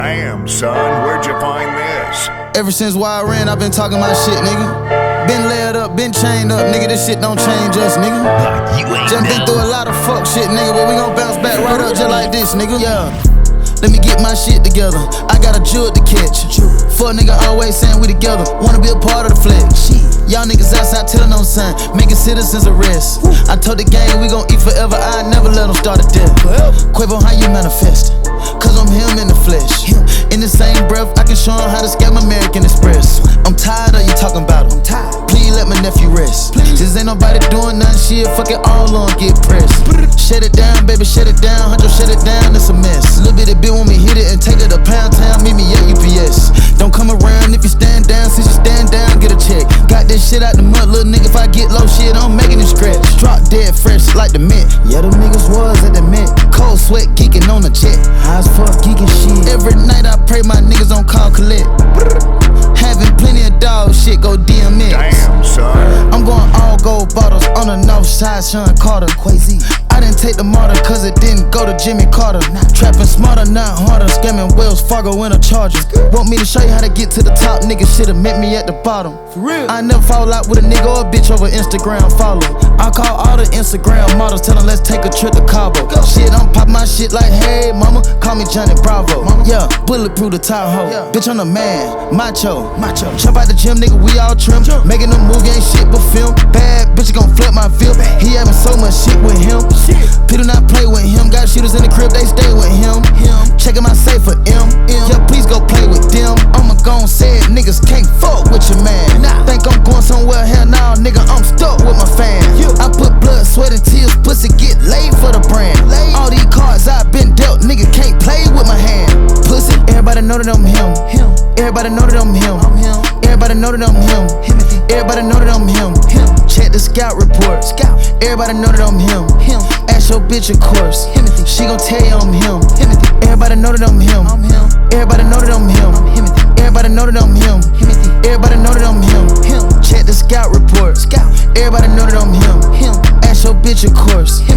Damn, son, where'd you find this? Ever since why I ran, I've been talking my shit, nigga. Been laid up, been chained up, nigga. This shit don't change us, nigga. Just been through a lot of fuck shit, nigga, but we gon' bounce back right up just like this, nigga. Yeah. Let me get my shit together. I got a jewel to catch. Fuck nigga always saying we together. Wanna be a part of the flex. Y'all niggas outside telling on sign, making citizens arrest. I told the gang we gon' eat forever. I never let them start a death. Quavo, how you manifest? Cause I'm him in the flesh. In the same breath, I can show him how to scam American Express. I'm tired of you talking about him. Please let my nephew rest. Since ain't nobody doing nothing, shit, fuck it all on, get pressed. Shut it down, baby, shut it down. Huncho, shut it down, it's a mess. Little bit of bit when we hit it and take it to Pound Town. Meet me at UPS. Don't come around if you stand down. Since you stand down, get a check. Got this shit out the mud, little nigga. If I get low shit, I'm making it scratch. Drop dead fresh like the mint. Yeah, them niggas was at the mint. Cold sweat geeking on the jet. High as fuck geeking shit. Every night I pray my niggas don't call collect. Having plenty of dog shit, go DMX. Damn, son. I'm going all gold bottles on the north side, Sean Carter. Quasi. I didn't take the martyr cause it didn't go to Jimmy Carter. Trapping smarter, not harder. Scamming Wells Fargo in a Chargers. Want me to show you how to get to the top? Niggas should've met me at the bottom. For real. I never fall out with a nigga or a bitch over Instagram follow. I call all the Instagram models, tell them let's take a trip to Cabo. Shit, I'm popping my shit like, hey mama, call me Johnny Bravo. Yeah, bulletproof the Tahoe. Bitch, I'm the man, macho. Jump out the gym, nigga, we all trim. Making them move, ain't shit but film. Bad bitch gon' flip my feel. He having so much shit with him. People not play with him. Got shooters in the crib, they stay with him. Checking my safe for M. Yeah, please go play with them. I'ma gon' say it, niggas can't fuck with your man. Think I'm going somewhere, hell nah, nigga, I'm stuck with my fam. I put blood, sweat, and tears, pussy get laid for the brand. All these cards I've been dealt, nigga can't play with my hand. Pussy, everybody know that I'm him. Everybody know that I'm him. Everybody know that I'm him. Everybody know that I'm him. Check the scout report. Everybody know that I'm him. Ask your bitch, of course. She gon' tell you I'm him. Everybody know that I'm him. Everybody know that I'm him. Everybody know that I'm him. Everybody know that I'm him. Check the scout report. Everybody know that I'm him. Ask your bitch, of course.